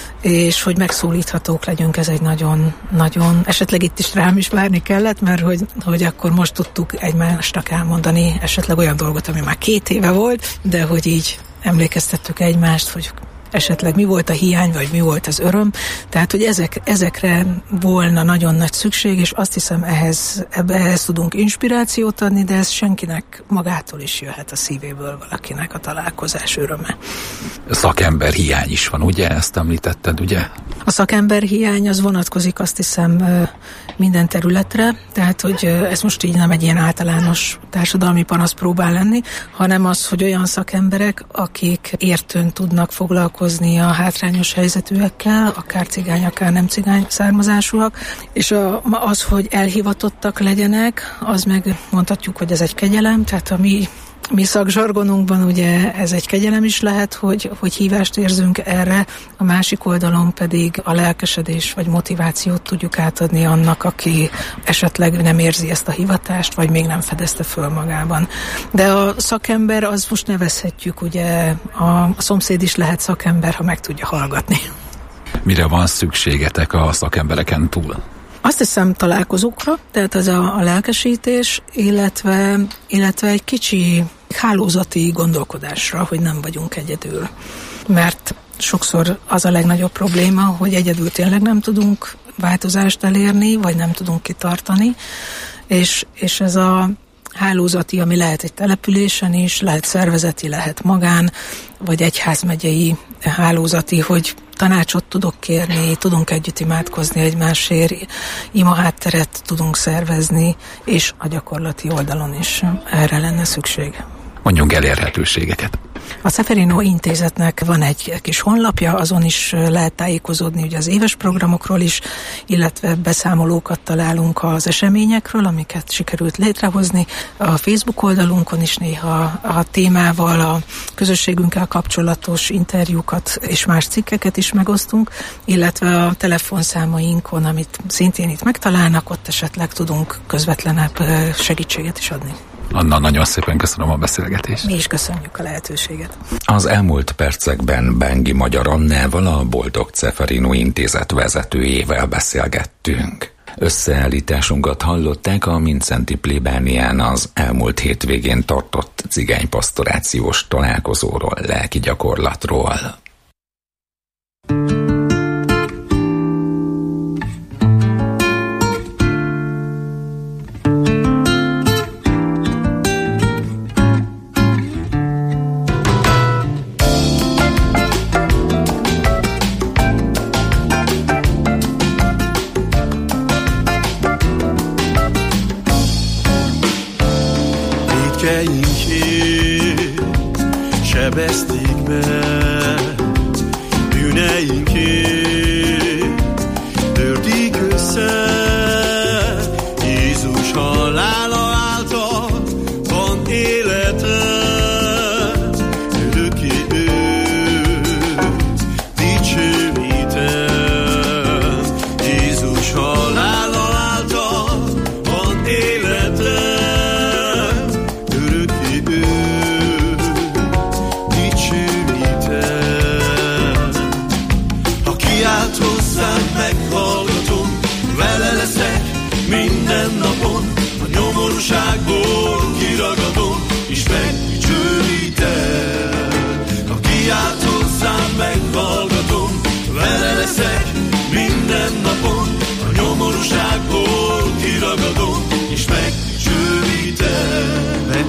és hogy megszólíthatók legyünk, ez egy nagyon, nagyon, esetleg itt is rám is várni kellett, mert hogy, hogy akkor most tudtuk egymásnak elmondani esetleg olyan dolgot, ami már két éve volt, de hogy így emlékeztettük egymást, hogy esetleg mi volt a hiány, vagy mi volt az öröm. Tehát, hogy ezek, ezekre volna nagyon nagy szükség, és azt hiszem ehhez, ebbe, ehhez tudunk inspirációt adni, de ez senkinek magától is jöhet a szívéből valakinek a találkozás öröme. Szakember hiány is van, ugye? Ezt említetted, ugye? A szakember hiány az vonatkozik, azt hiszem, minden területre, tehát, hogy ez most így nem egy ilyen általános társadalmi panasz próbál lenni, hanem az, hogy olyan szakemberek, akik értőn tudnak foglalkozni a hátrányos helyzetűekkel, akár cigány, akár nem cigány származásúak, és a, az, hogy elhivatottak legyenek, az meg mondhatjuk, hogy ez egy kegyelem, tehát a mi Mi szakzsargonunkban ugye ez egy kegyelem is lehet, hogy, hogy hívást érzünk erre, a másik oldalon pedig a lelkesedés vagy motivációt tudjuk átadni annak, aki esetleg nem érzi ezt a hivatást, vagy még nem fedezte föl magában. De a szakember, az most nevezhetjük, ugye a, a szomszéd is lehet szakember, ha meg tudja hallgatni. Mire van szükségetek a szakembereken túl? Azt hiszem találkozókra, tehát ez a, a lelkesítés, illetve, illetve egy kicsi hálózati gondolkodásra, hogy nem vagyunk egyedül. Mert sokszor az a legnagyobb probléma, hogy egyedül tényleg nem tudunk változást elérni, vagy nem tudunk kitartani, és, és ez a hálózati, ami lehet egy településen is, lehet szervezeti, lehet magán, vagy egyházmegyei hálózati, hogy tanácsot tudok kérni, tudunk együtt imádkozni egymásért, imahátteret tudunk szervezni, és a gyakorlati oldalon is erre lenne szükség. Mondjunk elérhetőségeket. A Ceferino Intézetnek van egy kis honlapja, azon is lehet tájékozódni ugye az éves programokról is, illetve beszámolókat találunk az eseményekről, amiket sikerült létrehozni. A Facebook oldalunkon is néha a témával, a közösségünkkel kapcsolatos interjúkat és más cikkeket is megosztunk, illetve a telefonszámainkon, amit szintén itt megtalálnak, ott esetleg tudunk közvetlenebb segítséget is adni. Anna, nagyon szépen köszönöm a beszélgetést. Mi is köszönjük a lehetőséget. Az elmúlt percekben Bengi Magyar Annával, a Boldog Ceferino Intézet vezetőjével beszélgettünk. Összeállításunkat hallották a Mindszenty plébánián az elmúlt hétvégén tartott cigánypastorációs találkozóról, lelki gyakorlatról. Sebezték be bűneinkét, törték össze Jézus halála által van élete, örökké őt dicsőítem. Jézus halála által van élete,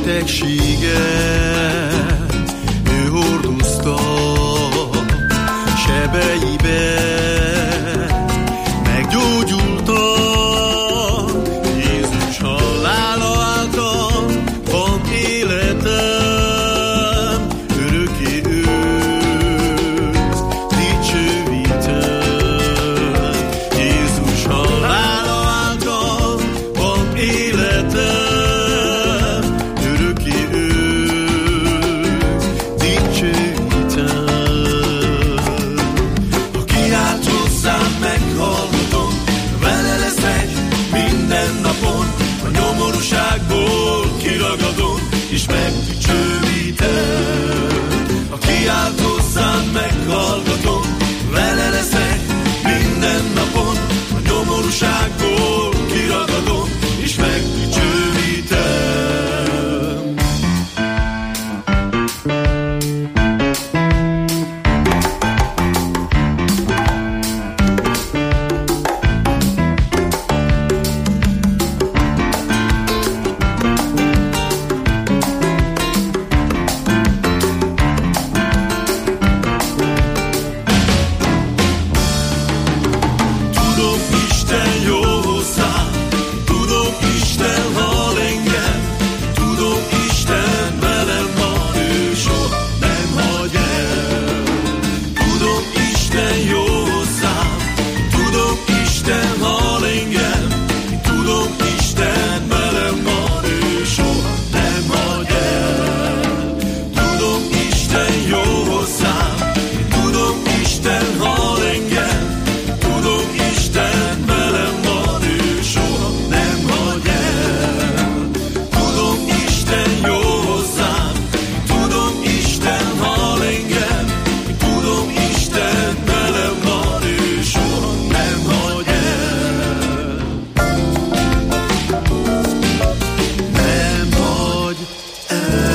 betegséget ő hordozta sebeibe, meggyógyultam Jézus halála által, van életem, örökké őt dicsőítem. Jézus halála által van életem, örökké őt dicsőítem. Ha kiált hozzám, meghallgatom, vele leszek minden napon, a nyomorúságból kiragadom, és megdicsőítem. Ha kiált hozzám, meghallgatom, vele leszek minden napon, a nyomorúságból kiragadom, és megdicsőítem. Tudom, Isten jó hozzám, tudom, Isten hall engem, tudom, Isten velem van, ő soha nem hagy el. Tudom, Isten jó hozzám, tudom, Isten hall engem, tudom, Isten velem van, ő soha nem hagy el. Tudom, Isten jó hozzám, tudom, Isten hall engem, tudom, Isten velem van, ő soha nem hagy el. Tudom, Isten jó hozzám, tudom, Isten hall engem, tudom, Isten velem van, ő soha nem hagy el. Nem hagy el.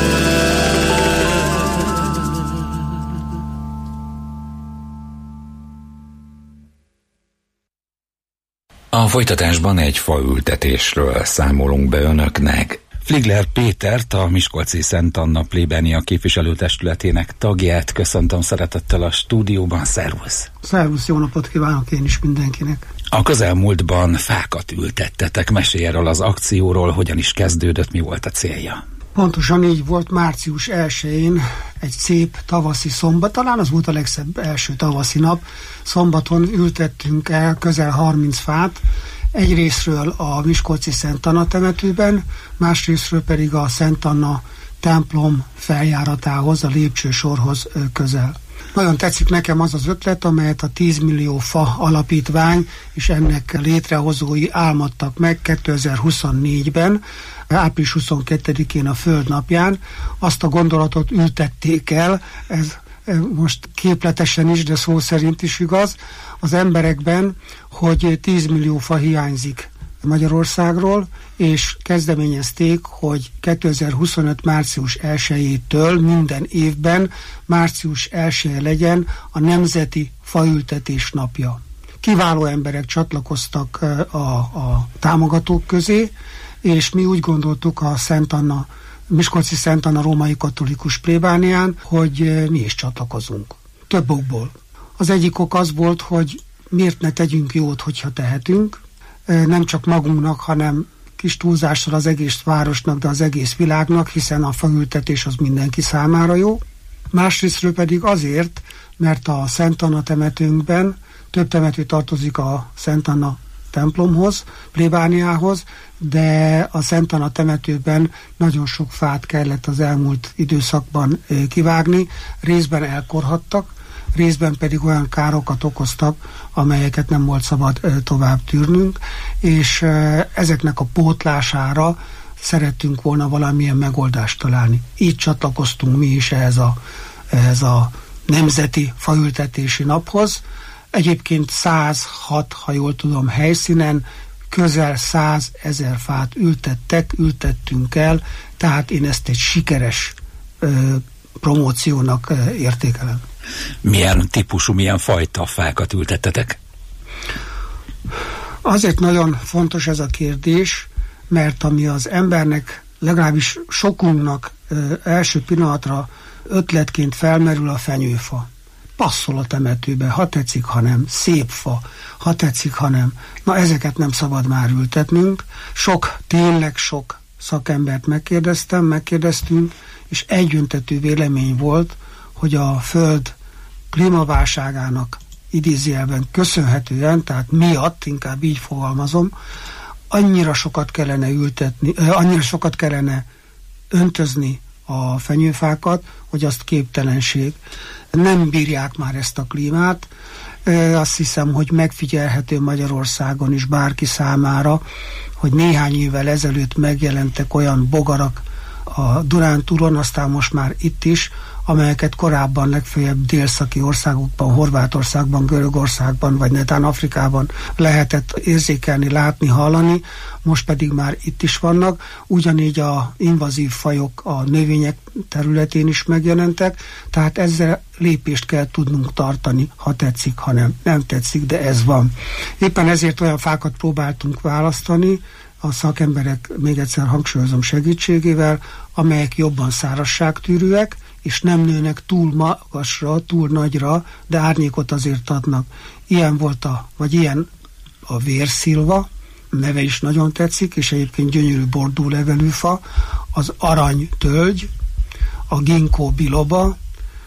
A folytatásban egy faültetésről számolunk be önöknek. Fligler Pétert, a Miskolci Szent Anna plébánia képviselőtestületének tagját köszöntöm szeretettel a stúdióban. Szervusz! Szervusz, jó napot kívánok én is mindenkinek! A közelmúltban fákat ültettetek. Mesélj erről az akcióról, hogyan is kezdődött, mi volt a célja? Pontosan így volt, március elsején, egy szép tavaszi szombat, talán az volt a legszebb első tavaszi nap. Szombaton ültettünk el közel harminc fát, egyrészről a Miskolci Szent Anna temetőben, másrészről pedig a Szent Anna templom feljáratához, a lépcsősorhoz ö, közel. Nagyon tetszik nekem az az ötlet, amelyet a tíz millió fa alapítvány és ennek létrehozói álmodtak meg kétezer-huszonnégyben, április huszonkettedikén a Föld napján. Azt a gondolatot ültették el, ez most képletesen is, de szó szerint is igaz, az emberekben, hogy tíz millió fa hiányzik Magyarországról, és kezdeményezték, hogy kétezer-huszonöt március elsejétől minden évben március elseje legyen a Nemzeti Faültetés napja. Kiváló emberek csatlakoztak a, a támogatók közé, és mi úgy gondoltuk a Szent Anna, Miskolci Szent Anna római katolikus plébánián, hogy mi is csatlakozunk. Több okból. Az egyik ok az volt, hogy miért ne tegyünk jót, hogyha tehetünk, nem csak magunknak, hanem kis túlzással az egész városnak, de az egész világnak, hiszen a faültetés az mindenki számára jó. Másrésztről pedig azért, mert a Szent Anna temetőnkben több temető tartozik a Szent Anna templomhoz, plébániához, de a Szent Anna temetőben nagyon sok fát kellett az elmúlt időszakban kivágni, részben elkorhattak, részben pedig olyan károkat okoztak, amelyeket nem volt szabad tovább tűrnünk, és ezeknek a pótlására szerettünk volna valamilyen megoldást találni. Így csatlakoztunk mi is ehhez a, ehhez a Nemzeti Faültetési Naphoz. Egyébként százhat, ha jól tudom, helyszínen közel százezer fát ültettek, ültettünk el, tehát én ezt egy sikeres ö, promóciónak ö, értékelem. Milyen típusú, milyen fajta fákat ültettetek? Azért nagyon fontos ez a kérdés, mert ami az embernek legalábbis sokunknak első pillanatra ötletként felmerül a fenyőfa. Passzol a temetőbe, ha tetszik, ha nem. Szép fa, ha tetszik, ha nem. Na, ezeket nem szabad már ültetnünk. Sok, tényleg sok szakembert megkérdeztem, megkérdeztünk, és egyöntetű vélemény volt, hogy a Föld klímaválságának idézőjelben köszönhetően, tehát miatt, inkább így fogalmazom, annyira sokat kellene ültetni, annyira sokat kellene öntözni a fenyőfákat, hogy azt képtelenség. Nem bírják már ezt a klímát. Azt hiszem, hogy megfigyelhető Magyarországon is bárki számára, hogy néhány évvel ezelőtt megjelentek olyan bogarak a Dunántúlon, aztán most már itt is, amelyeket korábban legfeljebb délszaki országokban, Horvátországban, Görögországban, vagy netán Afrikában lehetett érzékelni, látni, hallani, most pedig már itt is vannak. Ugyanígy a invazív fajok a növények területén is megjelentek, tehát ezzel lépést kell tudnunk tartani, ha tetszik, ha nem. Nem tetszik, de ez van. Éppen ezért olyan fákat próbáltunk választani, a szakemberek, még egyszer hangsúlyozom, segítségével, amelyek jobban szárazságtűrűek, és nem nőnek túl magasra, túl nagyra, de árnyékot azért adnak. Ilyen volt a, vagy ilyen a vérszilva, neve is nagyon tetszik, és egyébként gyönyörű bordó levelű fa, az aranytölgy, a ginkgo biloba,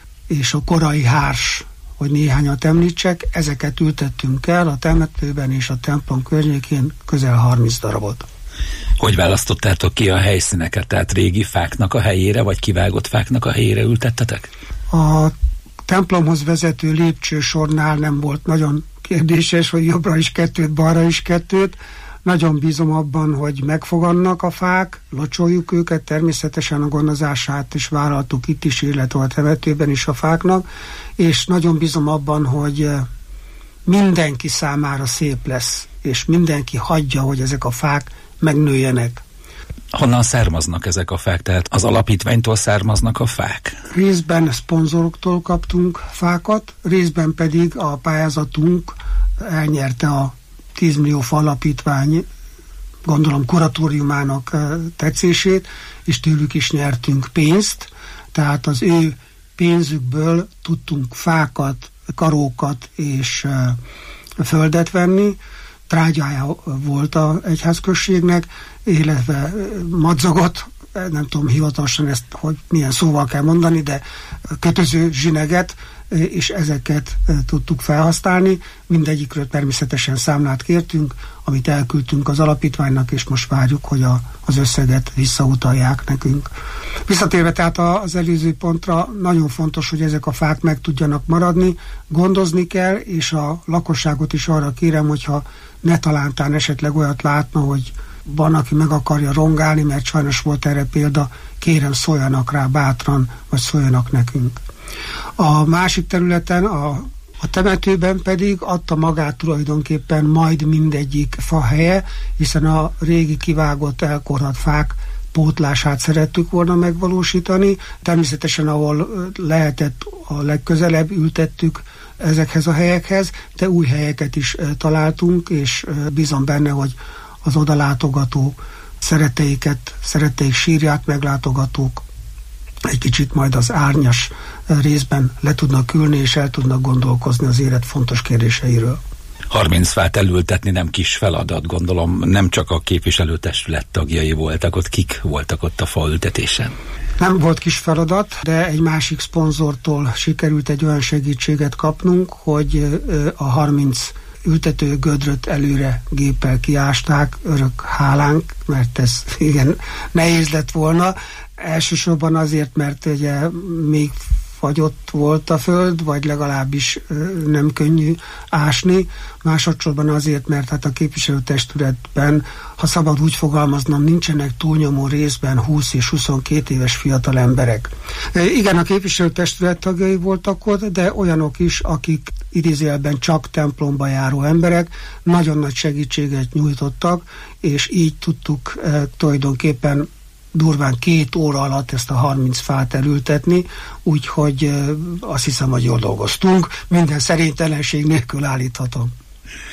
és a korai hárs, hogy néhányat említsek, ezeket ültettünk el a temetőben és a templom környékén közel harminc darabot. Hogy választottátok ki a helyszíneket? Tehát régi fáknak a helyére, vagy kivágott fáknak a helyére ültettetek? A templomhoz vezető lépcsősornál nem volt nagyon kérdéses, hogy jobbra is kettőt, balra is kettőt. Nagyon bízom abban, hogy megfogannak a fák, locsoljuk őket, természetesen a gondozását is vállaltuk itt is, illetve a temetőben is a fáknak, és nagyon bízom abban, hogy mindenki számára szép lesz, és mindenki hagyja, hogy ezek a fák megnőjenek. Honnan származnak ezek a fák? Tehát az alapítványtól származnak a fák? Részben szponzoroktól kaptunk fákat, részben pedig a pályázatunk elnyerte a tíz millió fa alapítvány, gondolom kuratóriumának tetszését, és tőlük is nyertünk pénzt, tehát az ő pénzükből tudtunk fákat, karókat és földet venni. Trágyája volt az egyházközségnek, illetve madzagot, nem tudom hivatalosan ezt, hogy milyen szóval kell mondani, de kötöző zsineget, és ezeket tudtuk felhasználni. Mindegyikről természetesen számlát kértünk, amit elküldtünk az alapítványnak, és most várjuk, hogy a, az összeget visszautalják nekünk. Visszatérve tehát az előző pontra, nagyon fontos, hogy ezek a fák meg tudjanak maradni, gondozni kell, és a lakosságot is arra kérem, hogyha ne talántán esetleg olyat látna, hogy van, aki meg akarja rongálni, mert sajnos volt erre példa, kérem szóljanak rá bátran, vagy szóljanak nekünk. A másik területen, a, a temetőben pedig adta magát tulajdonképpen majd mindegyik fa helye, hiszen a régi kivágott, elkorhadt fák pótlását szerettük volna megvalósítani. Természetesen, ahol lehetett, a legközelebb ültettük ezekhez a helyekhez, de új helyeket is találtunk, és bízom benne, hogy az odalátogató szeretteiket, szeretteik sírját meglátogatók egy kicsit majd az árnyas részben le tudnak ülni, és el tudnak gondolkozni az élet fontos kérdéseiről. harminc fát elültetni nem kis feladat, gondolom, nem csak a képviselőtestület tagjai voltak ott, kik voltak ott a faültetésen? Nem volt kis feladat, de egy másik szponzortól sikerült egy olyan segítséget kapnunk, hogy a harminc ültető gödröt előre géppel kiásták, örök hálánk, mert ez igen nehéz lett volna. Elsősorban azért, mert ugye még fagyott volt a föld, vagy legalábbis nem könnyű ásni. Másodszorban azért, mert hát a képviselőtestületben, ha szabad úgy fogalmaznom, nincsenek túlnyomó részben húsz és huszonkét éves fiatal emberek. Igen, a képviselőtestület tagjai voltak ott, de olyanok is, akik idézőjelben csak templomba járó emberek, nagyon nagy segítséget nyújtottak, és így tudtuk eh, tulajdonképpen durván két óra alatt ezt a harminc fát elültetni, úgyhogy eh, azt hiszem, hogy jól dolgoztunk, minden szerénytelenség nélkül állíthatom. A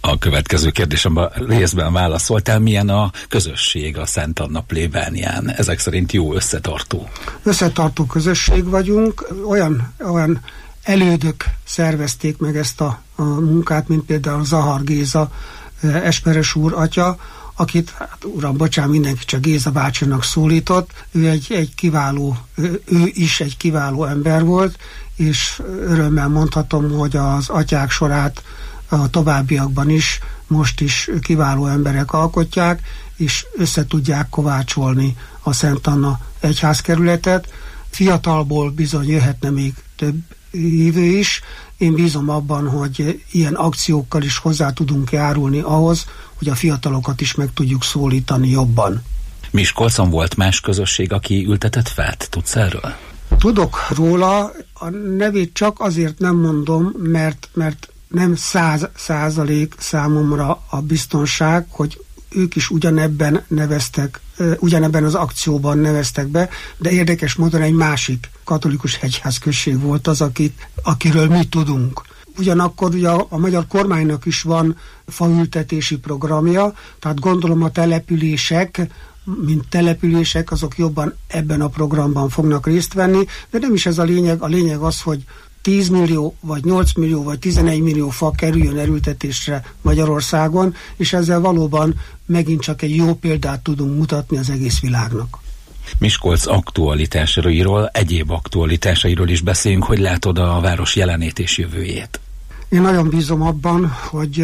A következő kérdésemben részben válaszoltál, milyen a közösség a Szent Anna plébánián? Ezek szerint jó összetartó. Összetartó közösség vagyunk, olyan, olyan elődök szervezték meg ezt a, a munkát, mint például Zahar Géza, Esperes úr atya, akit, hát uram, bocsánat, mindenki csak Géza bácsinak szólított, ő egy, egy kiváló, ő is egy kiváló ember volt, és örömmel mondhatom, hogy az atyák sorát a továbbiakban is, most is kiváló emberek alkotják, és össze tudják kovácsolni a Szent Anna egyházkerületet. Fiatalból bizony jöhetne még több hívő is. Én bízom abban, hogy ilyen akciókkal is hozzá tudunk járulni ahhoz, hogy a fiatalokat is meg tudjuk szólítani jobban. Miskolcon volt más közösség, aki ültetett fát? Tudsz erről? Tudok róla, a nevét csak azért nem mondom, mert, mert nem száz százalék számomra a biztonság, hogy ők is ugyanebben neveztek, ugyanebben az akcióban neveztek be, de érdekes módon egy másik katolikus egyházközség volt az, akit, akiről mi tudunk. Ugyanakkor ugye a, a magyar kormánynak is van faültetési programja, tehát gondolom a települések, mint települések, azok jobban ebben a programban fognak részt venni, de nem is ez a lényeg, a lényeg az, hogy tíz millió, vagy nyolc millió, vagy tizenegy millió fa kerüljön elültetésre Magyarországon, és ezzel valóban megint csak egy jó példát tudunk mutatni az egész világnak. Miskolc aktualitásairól, egyéb aktualitásairól is beszéljünk, hogy látod a város jelenét és jövőjét. Én nagyon bízom abban, hogy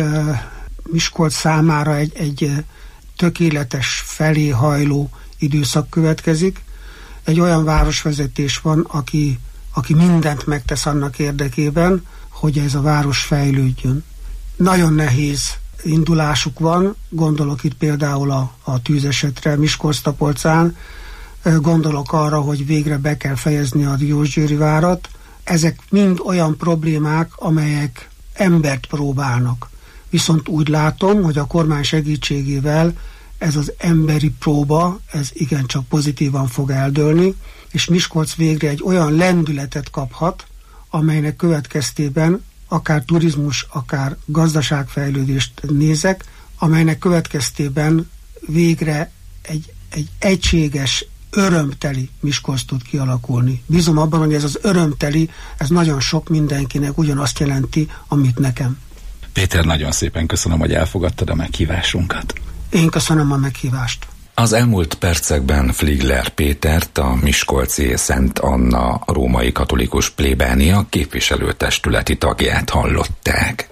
Miskolc számára egy, egy tökéletes felé hajló időszak következik. Egy olyan városvezetés van, aki aki mindent megtesz annak érdekében, hogy ez a város fejlődjön. Nagyon nehéz indulásuk van, gondolok itt például a, a tűzesetre Miskolc-Tapolcán, gondolok arra, hogy végre be kell fejezni a Diósgyőri várat. Ezek mind olyan problémák, amelyek embert próbálnak. Viszont úgy látom, hogy a kormány segítségével ez az emberi próba, ez igencsak pozitívan fog eldőlni, és Miskolc végre egy olyan lendületet kaphat, amelynek következtében akár turizmus, akár gazdaságfejlődést nézek, amelynek következtében végre egy, egy egységes, örömteli Miskolc tud kialakulni. Bízom abban, hogy ez az örömteli, ez nagyon sok mindenkinek ugyanazt jelenti, amit nekem. Péter, nagyon szépen köszönöm, hogy elfogadtad a meghívásunkat. Én köszönöm a meghívást. Az elmúlt percekben Fligler Pétert, a miskolci Szent Anna római katolikus plébánia képviselőtestületi tagját hallották.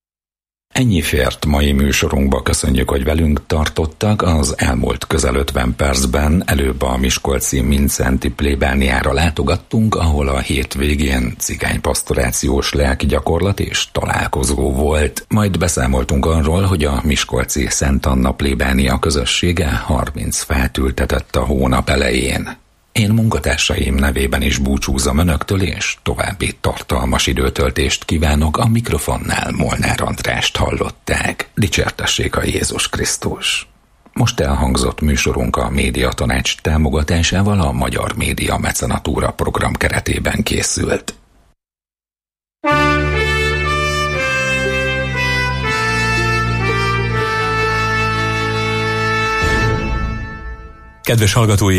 Ennyi fért mai műsorunkba, köszönjük, hogy velünk tartottak. Az elmúlt közel ötven percben előbb a miskolci Mindszenty plébániára látogattunk, ahol a hétvégén cigánypastorációs lelkigyakorlat és találkozó volt. Majd beszámoltunk arról, hogy a miskolci Szent Anna plébánia közössége harminc fát ültetett a hónap elején. Én munkatársaim nevében is búcsúzom önöktől, és további tartalmas időtöltést kívánok. A mikrofonnál Molnár Andrást hallották. Dicsértessék a Jézus Krisztus! Most elhangzott műsorunk a Médiatanács támogatásával a Magyar Média Mecenatúra program keretében készült. Kedves hallgatói!